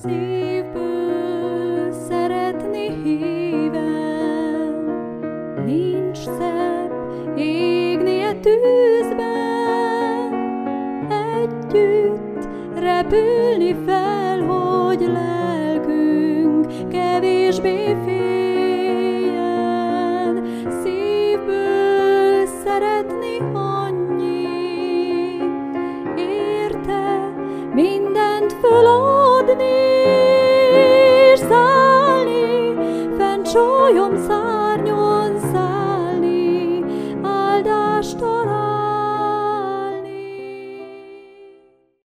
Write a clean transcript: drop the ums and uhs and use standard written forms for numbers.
Szívből szeretni híven, nincs szebb égnie tűzben, együtt repülni fel, hogy lelkünk kevésbé féljen. Szívből szeretni annyi, érte mindent föladni, és szállni fenn csólyom